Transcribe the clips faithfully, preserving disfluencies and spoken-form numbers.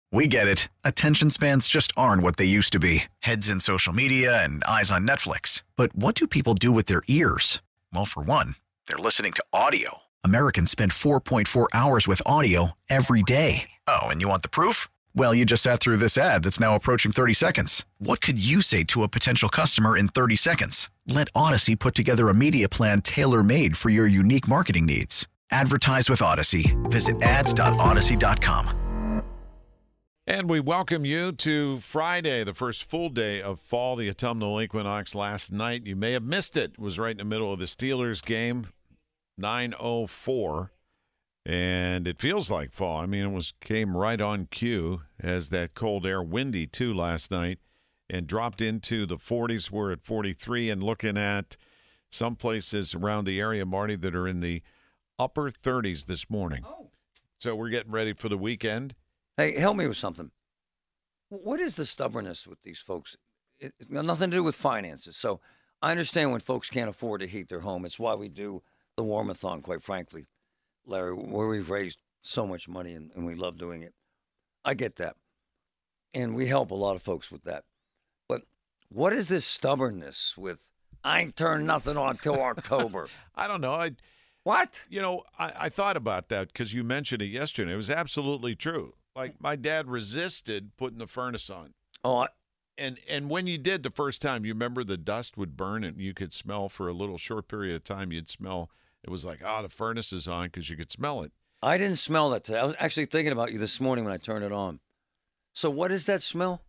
We get it. Attention spans just aren't what they used to be. Heads in social media and eyes on Netflix. But what do people do with their ears? Well, for one, they're listening to audio. Americans spend four point four hours with audio every day. Oh, and you want the proof? Well, you just sat through this ad that's now approaching thirty seconds. What could you say to a potential customer in thirty seconds? Let Odyssey put together a media plan tailor-made for your unique marketing needs. Advertise with Odyssey. Visit ads dot odyssey dot com. And we welcome you to Friday, the first full day of fall, the autumnal equinox last night. You may have missed it. It was right in the middle of the Steelers game, nine oh four. And it feels like fall. I mean, it was came right on cue as that cold air, windy too last night, and dropped into the forties. We're at forty-three and looking at some places around the area, Marty, that are in the upper thirties this morning. Oh. So we're getting ready for the weekend. Hey, help me with something. What is the stubbornness with these folks? It, it's got nothing to do with finances. So I understand when folks can't afford to heat their home. It's why we do the Warmathon, quite frankly, Larry, where we've raised so much money and, and we love doing it. I get that. And we help a lot of folks with that. But what is this stubbornness with, I ain't turned nothing on till October? I don't know. I, What? You know, I, I thought about that because you mentioned it yesterday. It was absolutely true. Like, my dad resisted putting the furnace on. Oh, I, And and when you did the first time, you remember the dust would burn and you could smell for a little short period of time. You'd smell, it was like, oh, the furnace is on because you could smell it. I didn't smell that today. I was actually thinking about you this morning when I turned it on. So what is that smell?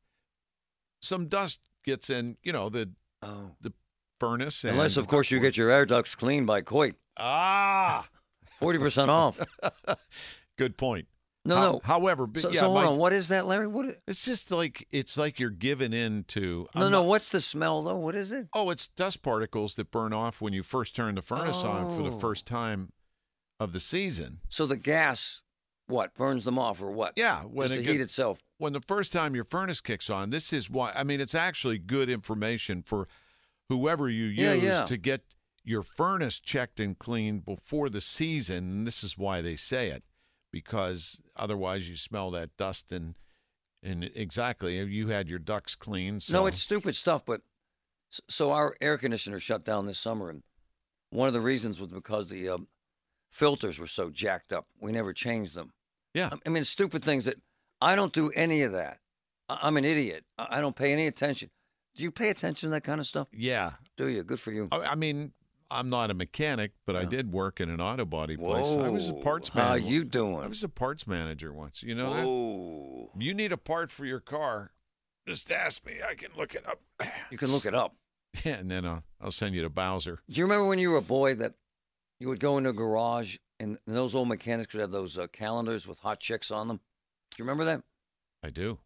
Some dust gets in, you know, the Oh. the furnace. And Unless, of course, you get your air ducts cleaned by Coit. Ah! forty percent off. Good point. No, How- no. However, but So, yeah, so hold my- on. What is that, Larry? What is, it's just like, it's like you're giving in to. no, I'm no. not- What's the smell, though? What is it? Oh, it's dust particles that burn off when you first turn the furnace on for the Oh. first time of the season. So the gas, what, burns them off or what? Yeah, when Just it the heat gets- itself. When the first time your furnace kicks on, this is why. I mean, it's actually good information for whoever you use Yeah, yeah. to get your furnace checked and cleaned before the season. And this is why they say it, because otherwise you smell that dust and and exactly you had your ducts cleaned. So. No, it's stupid stuff. But s- so our air conditioner shut down this summer, and one of the reasons was because the um, filters were so jacked up. We never changed them. Yeah. I- I mean, stupid things that I don't do any of that. I- I'm an idiot. I I don't pay any attention. Do you pay attention to that kind of stuff? Yeah. Do you? Good for you. I, I mean, I'm not a mechanic, but I Yeah. did work in an auto body place. I was a Whoa, parts How manager. you doing? I was a parts manager once. You know that? Whoa. You need a part for your car, just ask me. I can look it up. You can look it up. Yeah, and then I'll, I'll send you to Bowser. Do you remember when you were a boy that you would go into a garage and, and those old mechanics would have those uh, calendars with hot chicks on them? Do you remember that? I do.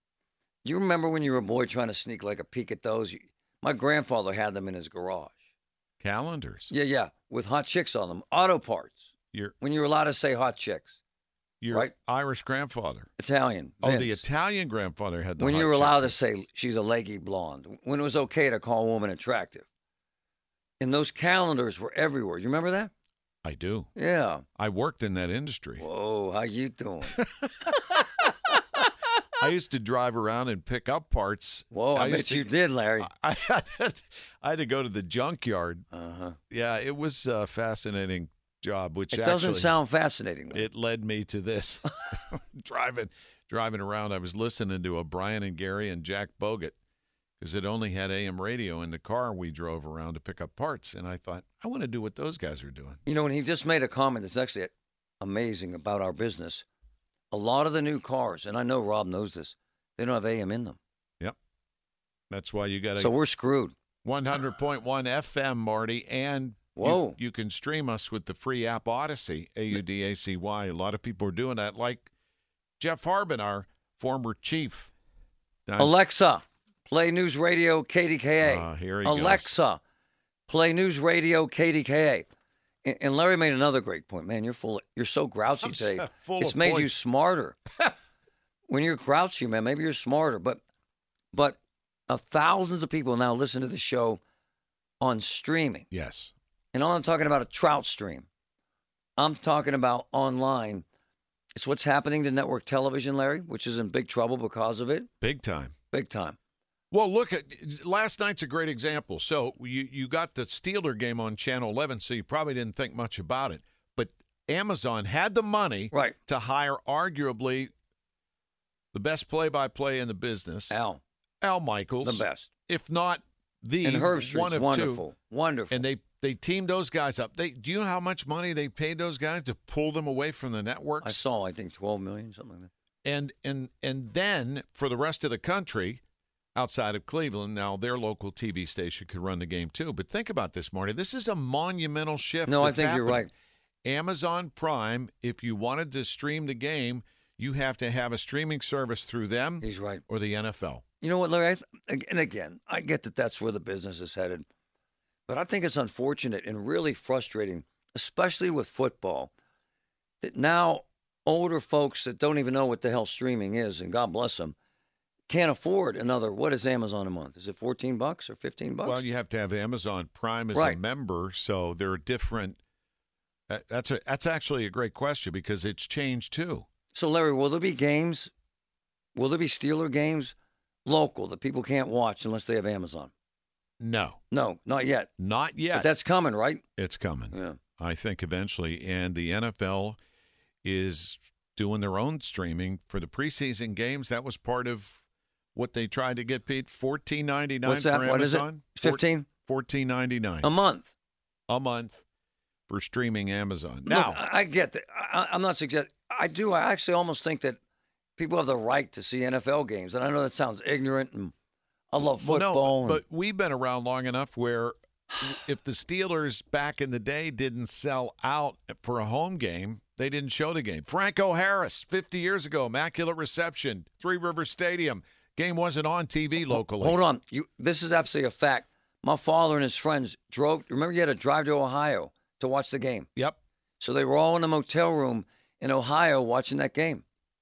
Do you remember when you were a boy trying to sneak like a peek at those? You, my grandfather had them in his garage. Calendars. Yeah, yeah, with hot chicks on them. Auto parts. Your When you were allowed to say hot chicks. your Right. Irish grandfather. Italian. Oh, the Vince. Italian grandfather had the When hot you were chick. allowed to say she's a leggy blonde. When it was okay to call a woman attractive. And those calendars were everywhere. You remember that? I do. Yeah. I worked in that industry. Whoa, how you doing? I used to drive around and pick up parts. Whoa, I, used bet to- you did, Larry. I had, I had to go to the junkyard. Uh-huh. Yeah, it was a fascinating job, which It doesn't actually, sound fascinating, though. it led me to this. driving driving around, I was listening to a Brian and Gary and Jack Bogut because it only had A M radio in the car we drove around to pick up parts. And I thought, I want to do what those guys are doing. You know, and he just made a comment that's actually amazing about our business. A lot of the new cars, and I know Rob knows this, they don't have A M in them. That's why you got So a we're screwed. one hundred point one F M, Marty, and you- Whoa. You, can stream us with the free app Odyssey, A U D A C Y. A lot of people are doing that, like Jeff Harbin, our former chief. Down- Alexa, play News Radio K D K A. Ah, here he goes. Alexa, play News Radio K D K A. And, and Larry made another great point. Man, you're full. Of, you're so grouchy I'm today. so full It's of made you points. smarter. When you're grouchy, man, maybe you're smarter. But, but uh, thousands of people now listen to the show on streaming. Yes. And I'm not talking about a trout stream. I'm talking about online. It's what's happening to network television, Larry, which is in big trouble because of it. Big time. Big time. Well, look, at last night's a great example. So you, you got the Steeler game on Channel eleven, so you probably didn't think much about it. But Amazon had the money right. to hire arguably the best play-by-play in the business. Al. Al Michaels. The best. If not the and Herb Street's one of wonderful. two. Wonderful. And they, they teamed those guys up. They Do you know how much money they paid those guys to pull them away from the networks? I saw, I think, twelve million dollars, something like that. And and and then for the rest of the country, outside of Cleveland, now their local T V station could run the game too. But think about this, Marty. This is a monumental shift. No, I that's think happening. you're right. Amazon Prime, if you wanted to stream the game, you have to have a streaming service through them. He's right. Or the N F L. You know what, Larry? I th- and again, I get that that's where the business is headed. But I think it's unfortunate and really frustrating, especially with football, that now older folks that don't even know what the hell streaming is, and God bless them, can't afford another, what is Amazon a month? Is it fourteen bucks or fifteen bucks? Well, you have to have Amazon Prime as right. a member, so there are different uh, – that's a that's actually a great question because it's changed too. So, Larry, will there be games, will there be Steeler games local that people can't watch unless they have Amazon? No. No, not yet. Not yet. But that's coming, right? It's coming. Yeah. I think eventually. And the N F L is doing their own streaming for the preseason games. That was part of what they tried to get paid. fourteen ninety-nine What's that? for What Amazon. is it? fifteen? fourteen ninety-nine A month. A month for streaming Amazon. Now, Look, I get that. I, I'm not suggesting. I do. I actually almost think that people have the right to see N F L games. And I know that sounds ignorant, and I love football. Well, no, and, but we've been around long enough where if the Steelers back in the day didn't sell out for a home game, they didn't show the game. Franco Harris, fifty years ago, Immaculate Reception, Three River Stadium. Game wasn't on T V locally. Hold on. You. This is absolutely a fact. My father and his friends drove. Remember, you had to drive to Ohio to watch the game. Yep. So they were all in a motel room in Ohio watching that game.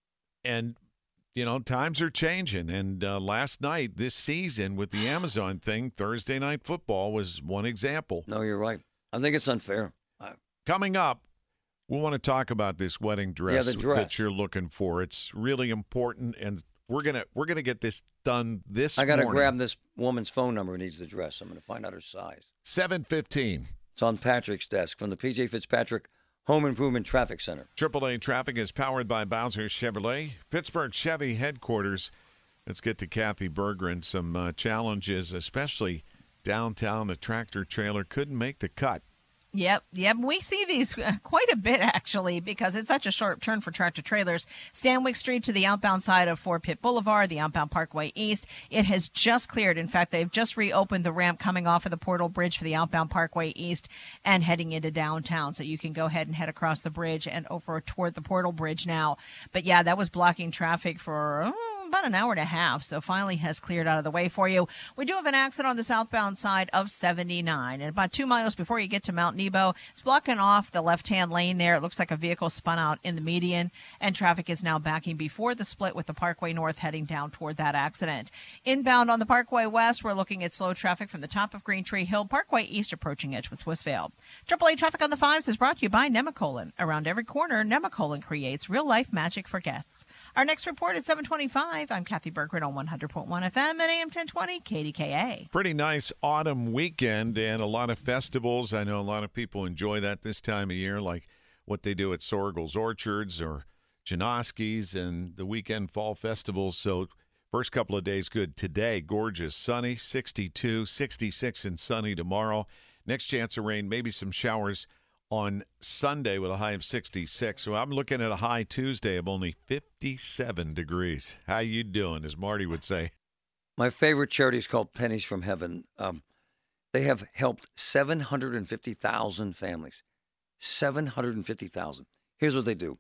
And, you know, times are changing. And uh, last night, this season, with the Amazon thing, Thursday Night Football was one example. No, you're right. I think it's unfair. I, Coming up, we want to talk about this wedding dress, Yeah, the dress. that you're looking for. It's really important, and we're gonna we're gonna get this done this I got to morning. grab this woman's phone number who needs the dress. I'm going to find out her size. seven fifteen. It's on Patrick's desk from the P J Fitzpatrick Home Improvement Traffic Center. Triple A Traffic is powered by Bowser Chevrolet, Pittsburgh Chevy headquarters. Let's get to Kathy Berggren. Some uh, challenges, especially downtown. The tractor trailer couldn't make the cut. Yep, yep. We see these uh, quite a bit, actually, because it's such a sharp turn for tractor trailers. Stanwyck Street to the outbound side of Fort Pitt Boulevard, the outbound Parkway East. It has just cleared. In fact, they've just reopened the ramp coming off of the Portal Bridge for the outbound Parkway East and heading into downtown. So you can go ahead and head across the bridge and over toward the Portal Bridge now. But, yeah, that was blocking traffic for oh, about an hour and a half, so finally has cleared out of the way for you. We do have an accident on the southbound side of seventy-nine, and about two miles before you get to Mount Nebo, it's blocking off the left-hand lane there. It looks like a vehicle spun out in the median, and traffic is now backing before the split with the Parkway North heading down toward that accident. Inbound on the Parkway West, we're looking at slow traffic from the top of Green Tree Hill, Parkway East approaching Edgewood Swissvale. Triple A Traffic on the Fives is brought to you by Nemacolin. Around every corner, Nemacolin creates real-life magic for guests. Our next report at seven twenty-five. I'm Kathy Berggren on one hundred point one F M and A M ten twenty K D K A. Pretty nice autumn weekend and a lot of festivals. I know a lot of people enjoy that this time of year, like what they do at Sorgel's Orchards or Janoski's and the weekend fall festivals. So first couple of days good. Today, gorgeous, sunny, sixty-two, sixty-six and sunny tomorrow. Next chance of rain, maybe some showers on Sunday with a high of sixty-six. So I'm looking at a high Tuesday of only fifty-seven degrees. How you doing, as Marty would say? My favorite charity is called Pennies from Heaven. Um, they have helped seven hundred fifty thousand families. seven hundred fifty thousand. Here's what they do.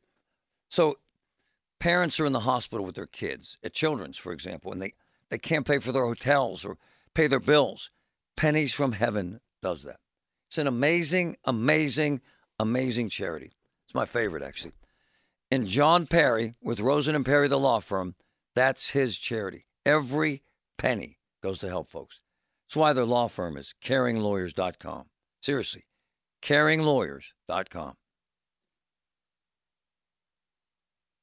So parents are in the hospital with their kids, at Children's, for example, and they, they can't pay for their hotels or pay their bills. Pennies from Heaven does that. It's an amazing, amazing, amazing charity. It's my favorite, actually. And John Perry, with Rosen and Perry, the law firm, that's his charity. Every penny goes to help folks. That's why their law firm is caring lawyers dot com. Seriously, caring lawyers dot com.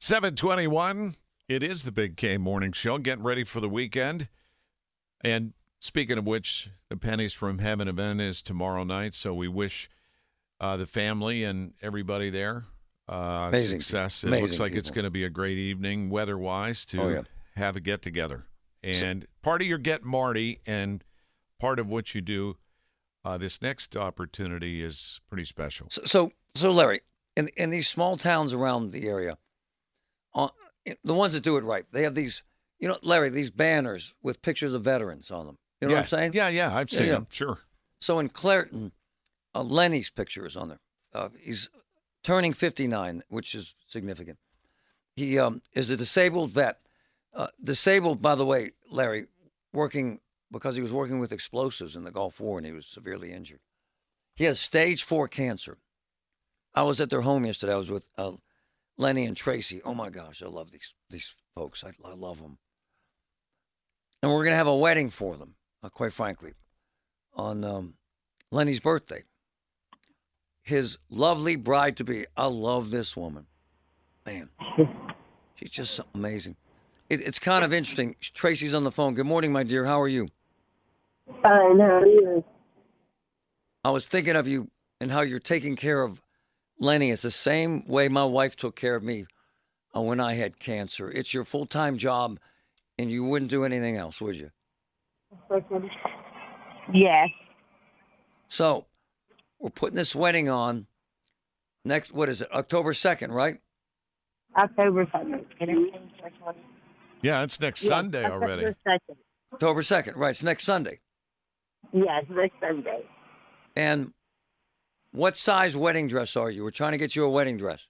seven twenty-one. It is the Big K Morning Show. Getting ready for the weekend. And speaking of which, the Pennies from Heaven event is tomorrow night. So we wish uh, the family and everybody there uh, Amazing. success. It Amazing looks like people. it's going to be a great evening weather-wise to Oh, yeah. have a get-together. And part of your Get Marty and part of what you do uh, this next opportunity is pretty special. So, so, so Larry, in in these small towns around the area, uh, the ones that do it right, they have these, you know, Larry, these banners with pictures of veterans on them. You know yeah. what I'm saying? Yeah, yeah, I've Yeah, seen yeah. them, sure. So in Clareton, uh, Lenny's picture is on there. Uh, he's turning fifty-nine, which is significant. He um, is a disabled vet. Uh, disabled, by the way, Larry, working because he was working with explosives in the Gulf War and he was severely injured. He has stage four cancer. I was at their home yesterday. I was with uh, Lenny and Tracy. Oh my gosh, I love these these folks. I, I love them. And we're gonna have a wedding for them, uh, quite frankly, on um, Lenny's birthday. His lovely bride to be. I love this woman, man. She's just amazing. It, it's kind of interesting. Tracy's on the phone. Good morning, my dear. How are you? Fine, how are you? I was thinking of you and how you're taking care of Lenny. It's the same way my wife took care of me uh, when I had cancer. It's your full-time job, and you wouldn't do anything else, would you? Yes. So we're putting this wedding on next, what is it, October second, right? October second. Yeah, it's next Yes, Sunday October already. second. October second, right. It's next Sunday. Yes, next Sunday. And what size wedding dress are you? We're trying to get you a wedding dress.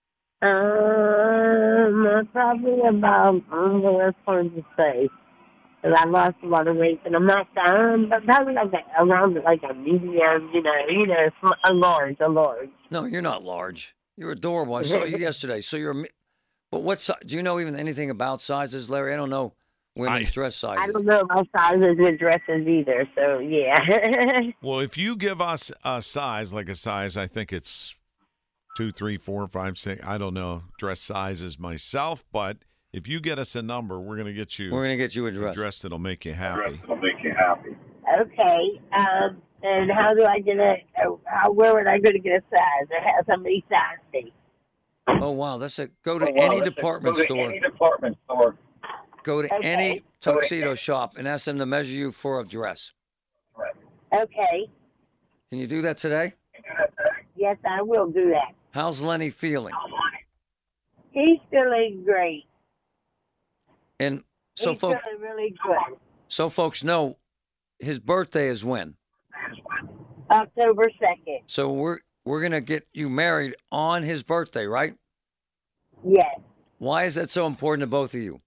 Um, probably about, I'm going to say, because I lost a lot of weight, and I'm not done, but probably like a, around like a medium, you know, you know, sm- a large, a large. No, you're not large. You're adorable. I saw you yesterday. So you're, a mi- but what size? Do you know even anything about sizes, Larry? I don't know women's I- dress sizes. I don't know my sizes with dresses either, so yeah. Well, if you give us a size, like a size, I think it's two, three, four, five, six. I don't know dress sizes myself, but if you get us a number, we're going to get you We're gonna get you a a dress. dress that'll make you happy. Okay, um, and how do I get a, uh, how, where would I go to get a size or have somebody size me? Oh wow, that's a go to any department store. department store. Go to Okay. any tuxedo shop and ask them to measure you for a dress. Okay, Can you do that today? yes, I will do that. How's Lenny feeling? He's feeling great. And so He's folks, feeling really good. so folks know his birthday is when. October second. So we're we're gonna get you married on his birthday, right? Yes, Why is that so important to both of you?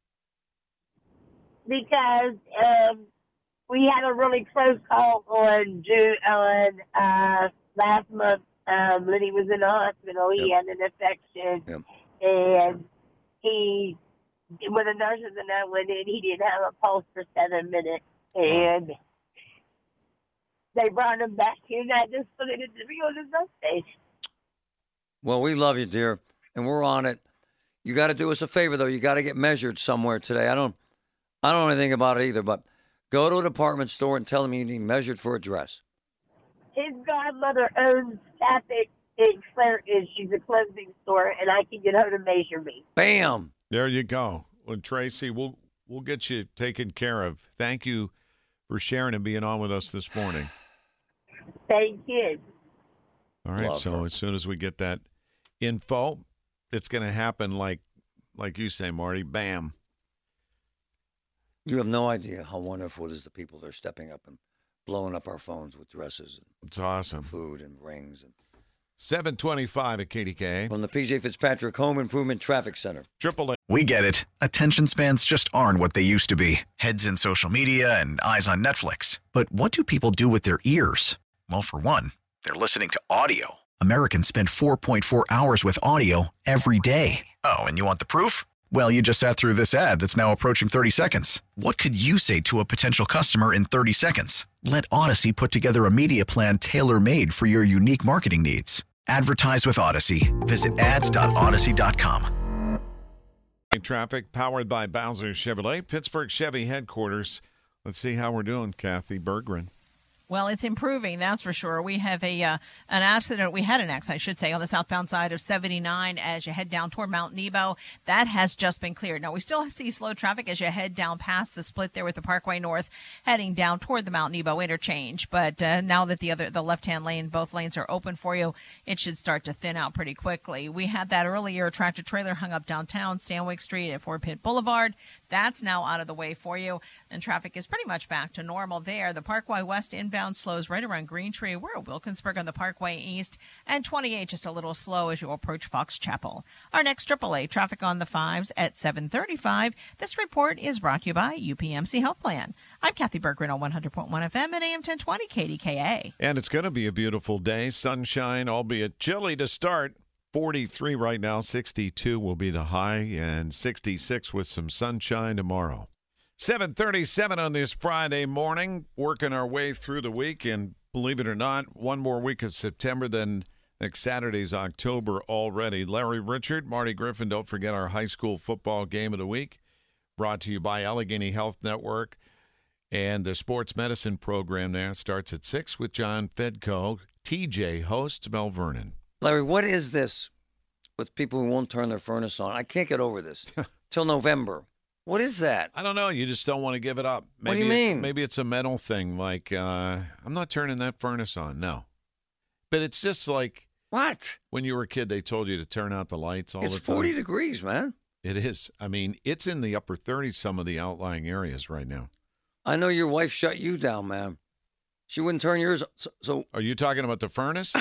because um, we had a really close call on June on uh, last month. Um, Lenny was in the hospital. He Yep. had an infection, Yep. and he, when the nurses and I went in, he didn't have a pulse for seven minutes, and they brought him back here, and I just put it in the on his birthday. Well, we love you, dear, and we're on it. You got to do us a favor, though. You got to get measured somewhere today. I don't, I don't know anything about it either, but go to a department store and tell them you need measured for a dress. His godmother owns Catholic in Clareton. She's a clothing store, and I can get her to measure me. Bam! There you go. Well, Tracy, we'll we'll get you taken care of. Thank you for sharing and being on with us this morning. Thank you. All right. Love so her. as soon as we get that info, it's going to happen like like you say, Marty. Bam. You have no idea how wonderful it is the people that are stepping up and blowing up our phones with dresses It's awesome. and food and rings. And seven twenty-five at K D K. from the P J Fitzpatrick Home Improvement Traffic Center. Triple A. We get it. Attention spans just aren't what they used to be. Heads in social media and eyes on Netflix. But what do people do with their ears? Well, for one, they're listening to audio. Americans spend four point four hours with audio every day. Oh, and you want the proof? Well, you just sat through this ad that's now approaching thirty seconds. What could you say to a potential customer in thirty seconds? Let Odyssey put together a media plan tailor-made for your unique marketing needs. Advertise with Odyssey. Visit ads dot odyssey dot com. Traffic powered by Bowser Chevrolet, Pittsburgh Chevy headquarters. Let's see how we're doing, Kathy Berggren. Well, it's improving, that's for sure. We have a uh, an accident. We had an accident, I should say, on the southbound side of seventy-nine as you head down toward Mount Nebo. That has just been cleared. Now, we still see slow traffic as you head down past the split there with the Parkway North, heading down toward the Mount Nebo interchange. But uh, now that the other the left-hand lane, both lanes are open for you, it should start to thin out pretty quickly. We had that earlier. A tractor trailer hung up downtown Stanwyck Street at Fort Pitt Boulevard. That's now out of the way for you, and traffic is pretty much back to normal there. The Parkway West inbound slows right around Green Tree. We're at Wilkinsburg on the Parkway East, and twenty-eight just a little slow as you approach Fox Chapel. Our next triple A traffic on the fives at seven thirty-five. This report is brought to you by U P M C Health Plan. I'm Kathy Berggren on one hundred point one F M and A M ten twenty K D K A. And it's going to be a beautiful day. Sunshine, albeit chilly to start. forty-three right now, sixty-two will be the high, and sixty-six with some sunshine tomorrow. seven thirty-seven on this Friday morning, working our way through the week, and believe it or not, one more week of September, then next Saturday's October already. Larry Richard, Marty Griffin, don't forget our high school football game of the week, brought to you by Allegheny Health Network, and the sports medicine program there starts at six with John Fedko. T J hosts Mel Vernon. Larry, what is this with people who won't turn their furnace on? I can't get over this till November. What is that? I don't know. You just don't want to give it up. Maybe what do you it, mean? Maybe it's a mental thing. Like, uh, I'm not turning that furnace on. No. But it's just like what? When you were a kid, they told you to turn out the lights all it's the time. It's forty degrees, man. It is. I mean, it's in the upper thirties, some of the outlying areas right now. I know your wife shut you down, man. She wouldn't turn yours. So, so are you talking about the furnace?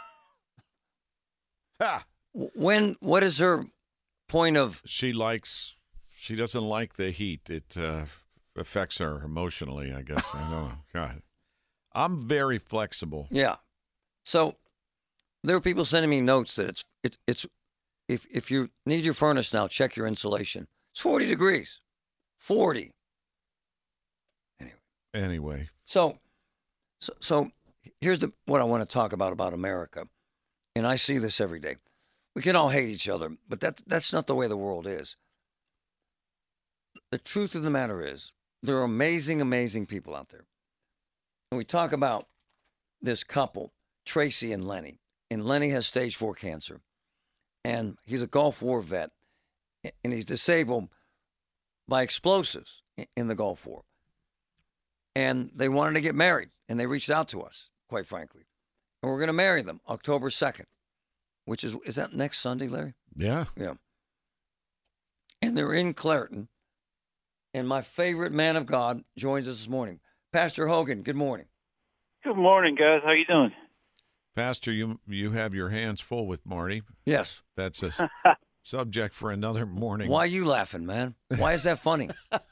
Ha! When? What is her point of? She likes. She doesn't like the heat. It uh, affects her emotionally, I guess. I don't know. God, I'm very flexible. Yeah. So there are people sending me notes that it's it, it's if if you need your furnace now, check your insulation. It's forty degrees. forty. Anyway. Anyway. So, so, so here's the what I want to talk about about America, and I see this every day. We can all hate each other, but that that's not the way the world is. The truth of the matter is, there are amazing, amazing people out there. And we talk about this couple, Tracy and Lenny. And Lenny has stage four cancer. And he's a Gulf War vet. And he's disabled by explosives in the Gulf War. And they wanted to get married. And they reached out to us, quite frankly. And we're going to marry them October second. Which is, is that next Sunday, Larry? Yeah. Yeah. And they're in Clairton. And my favorite man of God joins us this morning. Pastor Hogan, good morning. Good morning, guys. How you doing? Pastor, you you have your hands full with Marty. Yes. That's a subject for another morning. Why are you laughing, man? Why is that funny?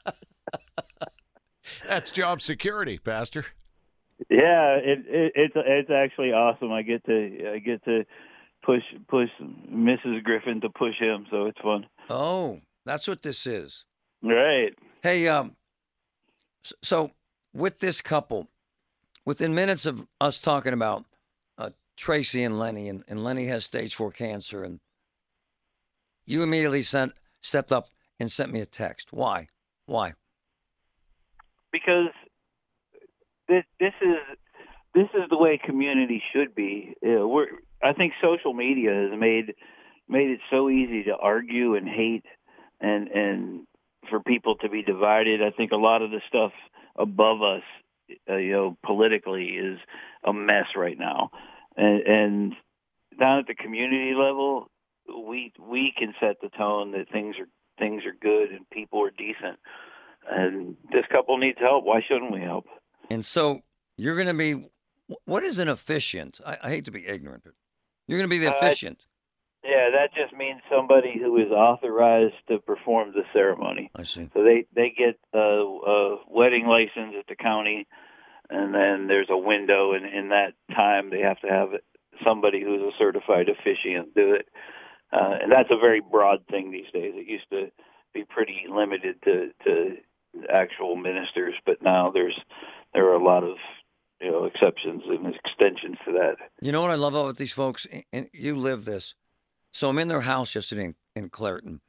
That's job security, Pastor. Yeah, it, it, it's it's actually awesome. I get to I get to push push Missus Griffin to push him, so it's fun. Oh, that's what this is. Right. Hey, um, so with this couple, within minutes of us talking about uh, Tracy and Lenny, and, and Lenny has stage four cancer, and you immediately sent stepped up and sent me a text. Why? Why? Because this this is this is the way community should be. Uh, we're I think social media has made made it so easy to argue and hate and and. for people to be divided. I think a lot of the stuff above us, uh, you know, politically is a mess right now. And, and down at the community level, we we can set the tone that things are things are good and people are decent. And this couple needs help. Why shouldn't we help? And so you're going to be, what is an officiant? I, I hate to be ignorant, but you're going to be the officiant. Uh, Yeah, that just means somebody who is authorized to perform the ceremony. I see. So they, they get a, a wedding license at the county, and then there's a window, and in that time they have to have somebody who's a certified officiant do it. Uh, and that's a very broad thing these days. It used to be pretty limited to, to actual ministers, but now there's there are a lot of you know exceptions and extensions to that. You know what I love about these folks, and you live this. So I'm in their house yesterday in, in Clairton,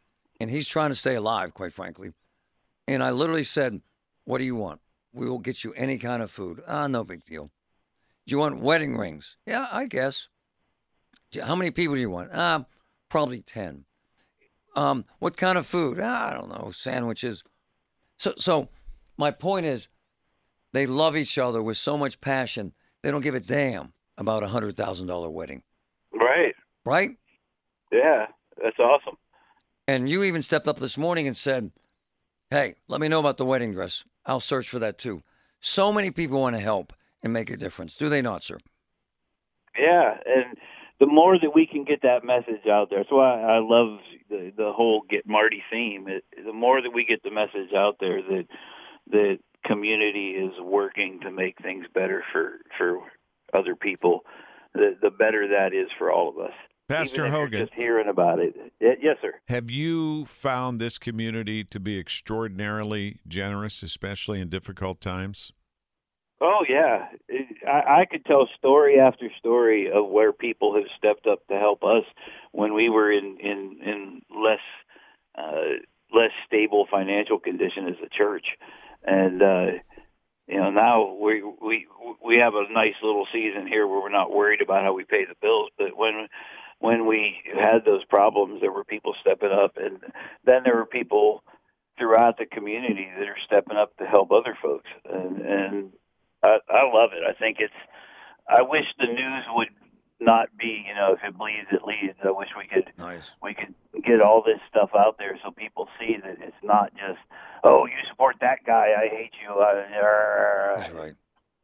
and he's trying to stay alive, quite frankly. And I literally said, what do you want? We will get you any kind of food. Ah, no big deal. Do you want wedding rings? Yeah, I guess. How many people do you want? Ah, probably ten. Um, what kind of food? Ah, I don't know, sandwiches. So, so my point is, they love each other with so much passion, they don't give a damn about a one hundred thousand dollars wedding. Right. Right? Yeah, that's awesome. And you even stepped up this morning and said, hey, let me know about the wedding dress. I'll search for that too. So many people want to help and make a difference. Do they not, sir? Yeah, and the more that we can get that message out there, that's why I love the, the whole Get Marty theme. It, the more that we get the message out there that that community is working to make things better for, for other people, the, the better that is for all of us. Pastor Even if Hogan, you're just hearing about it. Yes, sir. Have you found this community to be extraordinarily generous, especially in difficult times? Oh, yeah. I, I could tell story after story of where people have stepped up to help us when we were in, in, in less uh, less stable financial condition as a church. And, uh, you know, now we, we, we have a nice little season here where we're not worried about how we pay the bills. But when when we had those problems, there were people stepping up. And then there were people throughout the community that are stepping up to help other folks. And, and I, I love it. I think it's, I wish the news would not be, you know, if it bleeds, it leads. I wish we could, Nice. we could get all this stuff out there so people see that it's not just, oh, you support that guy, I hate you. Uh, That's right.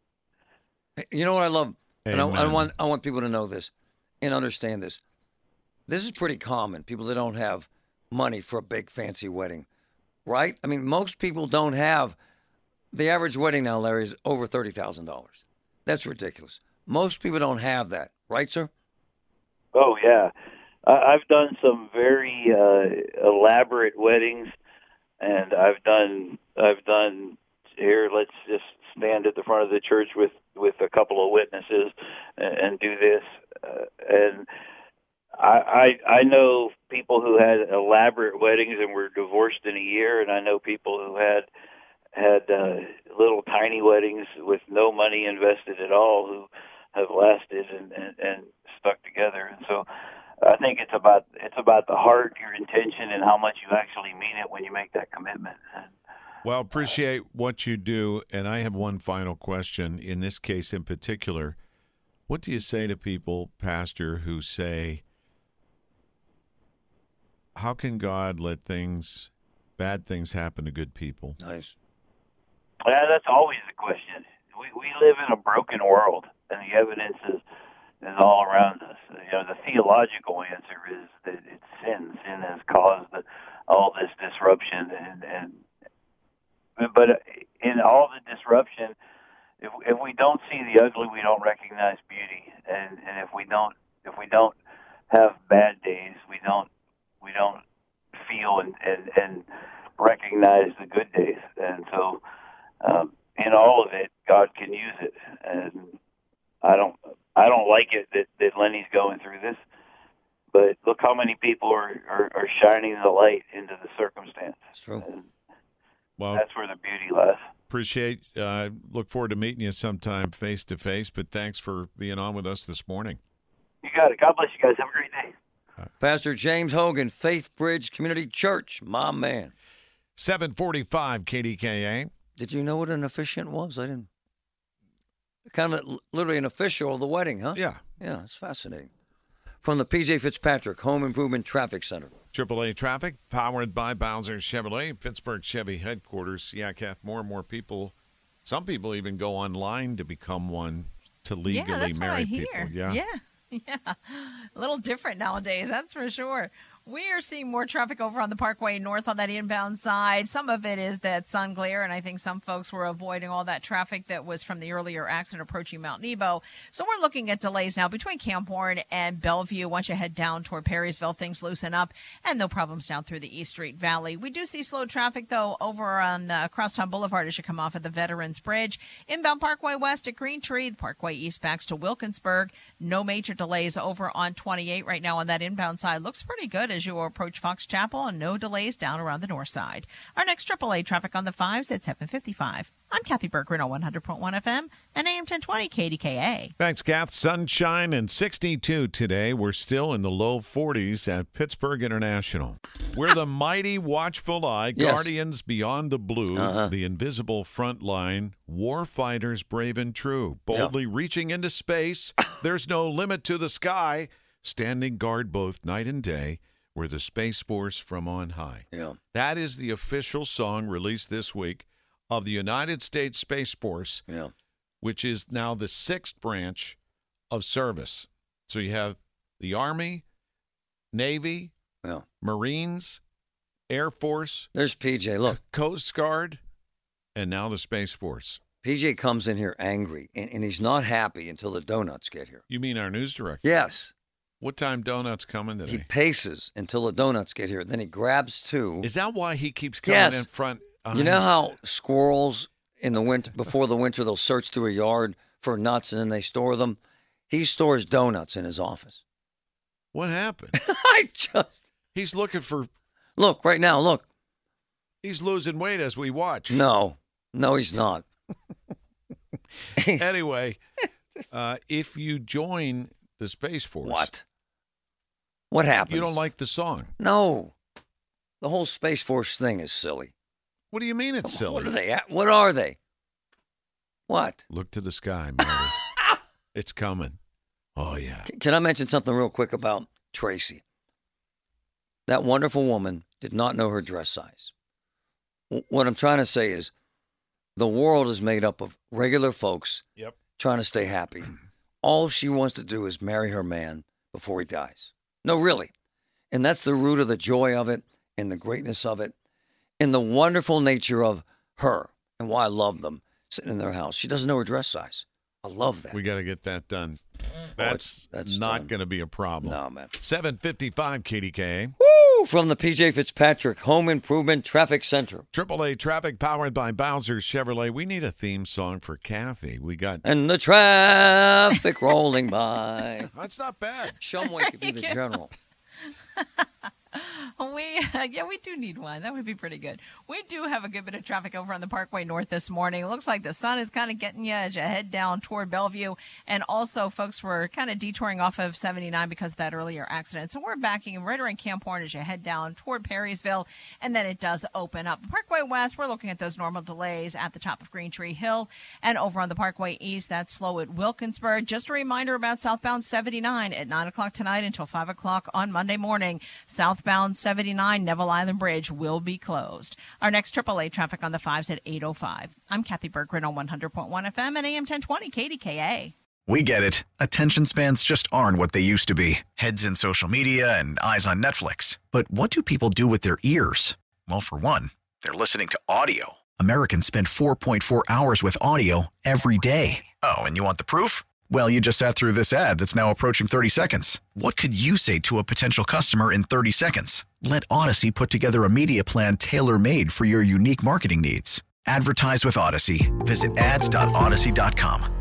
You know what I love? And I, I want I want people to know this and understand this. This is pretty common. People that don't have money for a big fancy wedding, right? I mean, most people don't have. The average wedding now, Larry, is over thirty thousand dollars. That's ridiculous. Most people don't have that, right, sir? Oh, yeah. I, I've done some very uh, elaborate weddings, and I've done, I've done, here, let's just stand at the front of the church with, with a couple of witnesses and, and do this. Uh, and I, I I know people who had elaborate weddings and were divorced in a year, and I know people who had had uh, little tiny weddings with no money invested at all who have lasted and, and, and stuck together. And so I think it's about it's about the heart, your intention, and how much you actually mean it when you make that commitment. And, well, appreciate what you do. And I have one final question. In this case in particular, what do you say to people, Pastor, who say, how can God let things, bad things happen to good people? Nice. Yeah, that's always the question. We we live in a broken world, and the evidence is, is all around us. You know, the theological answer is that it's sin. Sin has caused the, all this disruption, and and but in all the disruption, if if we don't see the ugly, we don't recognize beauty, and and if we don't if we don't have bad days, we don't we don't feel and and, and recognize the good days, and so. Um, in all of it, God can use it, and I don't, I don't like it that, that Lenny's going through this. But look how many people are, are, are shining the light into the circumstance. It's true. And well, that's where the beauty lies. Appreciate. Uh, look forward to meeting you sometime face to face. But thanks for being on with us this morning. You got it. God bless you guys. Have a great day. Pastor James Hogan, Faith Bridge Community Church, my man. seven forty-five K D K A. Did you know what an officiant was? I didn't. Kind of literally an official of the wedding, huh? Yeah. Yeah, it's fascinating. From the P J Fitzpatrick Home Improvement Traffic Center. triple A Traffic, powered by Bowser Chevrolet, Pittsburgh Chevy headquarters. Yeah, Kath, more and more people, some people even go online to become one to legally yeah, that's marry what I people. hear. Yeah. Yeah. Yeah, a little different nowadays, that's for sure. We are seeing more traffic over on the Parkway North on that inbound side. Some of it is that sun glare, and I think some folks were avoiding all that traffic that was from the earlier accident approaching Mount Nebo. So we're looking at delays now between Camp Horn and Bellevue. Once you head down toward Perrysville, things loosen up, and no problems down through the East Street Valley. We do see slow traffic, though, over on uh, Crosstown Boulevard as you come off at the Veterans Bridge. Inbound Parkway West at Green Tree, the Parkway East backs to Wilkinsburg. No major delays over on twenty-eight right now on that inbound side. Looks pretty good as as you approach Fox Chapel, and no delays down around the north side. Our next triple A traffic on the fives at seven fifty-five. I'm Kathy Bergren on one hundred point one F M and A M ten twenty K D K A. Thanks, Kath. Sunshine and sixty-two today. We're still in the low forties at Pittsburgh International. We're the mighty watchful eye, Yes. guardians beyond the blue, Uh-huh. the invisible front line, war fighters brave and true, boldly reaching into space. There's no limit to the sky, standing guard both night and day. We're the Space Force from on high. Yeah. That is the official song released this week of the United States Space Force, Yeah. which is now the sixth branch of service. So you have the Army, Navy, Yeah. Marines, Air Force, There's P J. Look, Coast Guard, and now the Space Force. P J comes in here angry, and, and he's not happy until the donuts get here. You mean our news director? Yes. What time donuts coming today? He paces until the donuts get here. Then he grabs two. Is that why he keeps coming Yes. in front? You know how squirrels in the winter, before the winter, they'll search through a yard for nuts and then they store them? He stores donuts in his office. What happened? I just He's looking for, look right now. Look, he's losing weight as we watch. no, no, he's not. Anyway, uh, if you join the Space Force, What? What happens? you don't like the song. No, the whole Space Force thing is silly. What do you mean it's silly? What are they? At? What are they? What? Look to the sky, Mary. It's coming. Oh, yeah. C- Can I mention something real quick about Tracy? That wonderful woman did not know her dress size. W- What I'm trying to say is the world is made up of regular folks Yep. trying to stay happy. All she wants to do is marry her man before he dies. No, really. And that's the root of the joy of it and the greatness of it and the wonderful nature of her and why I love them sitting in their house. She doesn't know her dress size. I love that. We got to get that done. That's, it's- that's not done. going to be a problem. No, man. seven fifty-five K D K. Woo! From the P J Fitzpatrick Home Improvement Traffic Center. triple A traffic powered by Bowser's Chevrolet. We need a theme song for Kathy. We got. And the traffic rolling by. That's not bad. Shumway could be the general. We uh, yeah, we do need one. That would be pretty good. We do have a good bit of traffic over on the Parkway North this morning. It looks like the sun is kind of getting you as you head down toward Bellevue. And also, folks were kind of detouring off of seventy-nine because of that earlier accident. So we're backing right around Camp Horn as you head down toward Perrysville. And then it does open up. Parkway West, we're looking at those normal delays at the top of Green Tree Hill. And over on the Parkway East, that's slow at Wilkinsburg. Just a reminder about southbound seventy-nine at nine o'clock tonight until five o'clock on Monday morning. Southbound seventy-nine Neville Island Bridge will be closed. Our next triple A traffic on the fives at eight oh five. I'm Kathy Bergren on one hundred point one F M and A M ten twenty K D K A. We get it. Attention spans just aren't what they used to be. Heads in social media and eyes on Netflix. But what do people do with their ears? Well, for one, they're listening to audio. Americans spend four point four hours with audio every day. Oh, and you want the proof? Well, you just sat through this ad that's now approaching thirty seconds. What could you say to a potential customer in thirty seconds? Let Odyssey put together a media plan tailor-made for your unique marketing needs. Advertise with Odyssey. Visit ads dot odyssey dot com.